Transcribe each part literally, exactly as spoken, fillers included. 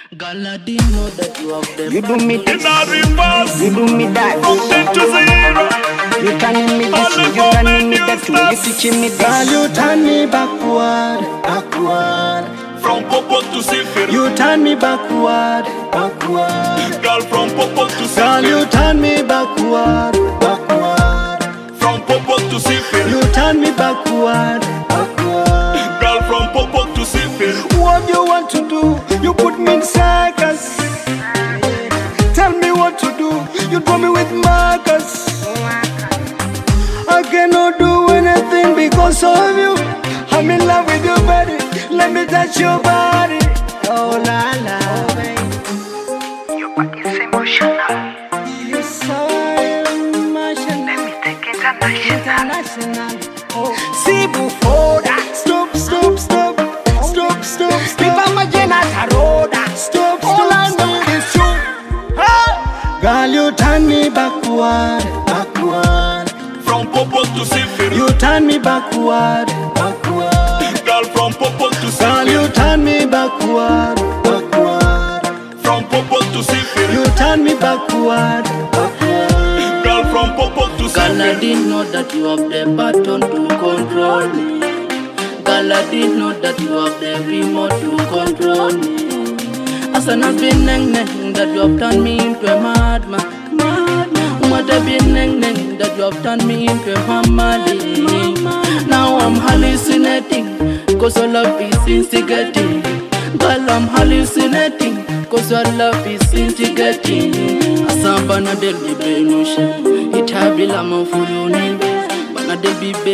Girl, I didn't know that you have them. You do me this, you do me that. From ten to zero. You turning me this, you turning me that too. You teaching me this. Girl, you turn me backward, backward. From Popo to Sifir. You turn me backward, backward. Girl, from Popo to Sifir. Girl, you turn me backward, backward. From Popo to Sifir. You turn me backward, backward. Girl, from Popo to Sifir. What you want to do? You put me in circus. Tell me what to do. You draw me with markers. I cannot do anything because of you. I'm in love with your body. Let me touch your body. Oh la la. Your body's emotional. Yes, so emotional. Let me take international. International. Oh. See before that. Stop, stop, stop. Stop, stop, stop. People my road. Stop, stop. All I need is you. Hey. Girl, you turn me backward, backward. From Popo to Sifir. You turn me backward, backward. Girl, from Popo to Sifir. Girl, you turn me backward, backward. From Popo to Sifir. You turn me backward, backward. Girl, from Popo to Sifir. Girl, I didn't know that you have the button to control me. Girl, I didn't know that you have the remote to control me. As an has been neng neng that you have turned me into a madman. Madman. What have been neng neng that you have turned me into a family. Now I'm hallucinating, cause your love is instigating. Girl, I'm hallucinating, cause your love is instigating. Asambana del bibenusha, itabila mafuyuni. Bana del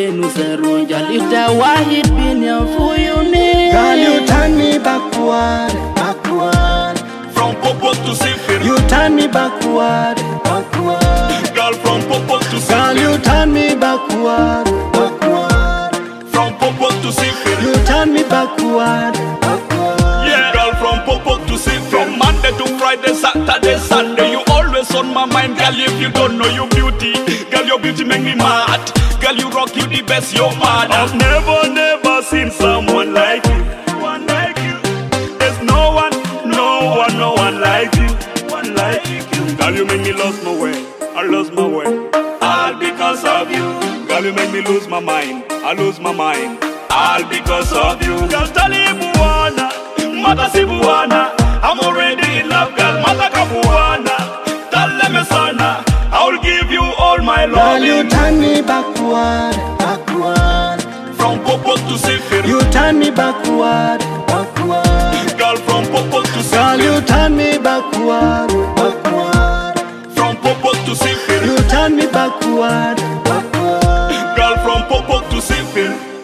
bibenu jal ita wahid binya fuyuni. Girl, you turn me backward, backward. From Popo to Sifir. You turn me backward, backward. Girl, from Popo to Sifir. Girl, you turn me backward, backward. From Popo to Sifir. You turn me backward, backward. Yeah, girl, from Popo to Sifir. From Monday to Friday, Saturday, Sunday, you always on my mind, girl. If you don't know your beauty, girl, your beauty make me mad. Girl, you rock, you the best, you're mad. I've never, never seen someone like you. One like you. There's no one, no one, no one like you. One like you. Girl, you make me lose my way. I lose my way. All because of you. Girl, you make me lose my mind. I lose my mind. All because of you. Girl, talibuana, mata sibuana. I'm already in love, girl. Mata kabuana. Tell sana. I'll give you all my love. Girl, you turn me backward, backward. From Popo to Sifir. You turn me backward, backward. Girl, from Popo to Sifir. Girl, you turn me backward, backward. From Popo to Sifir. You turn me backward, backward. Girl, from Popo to Sifir.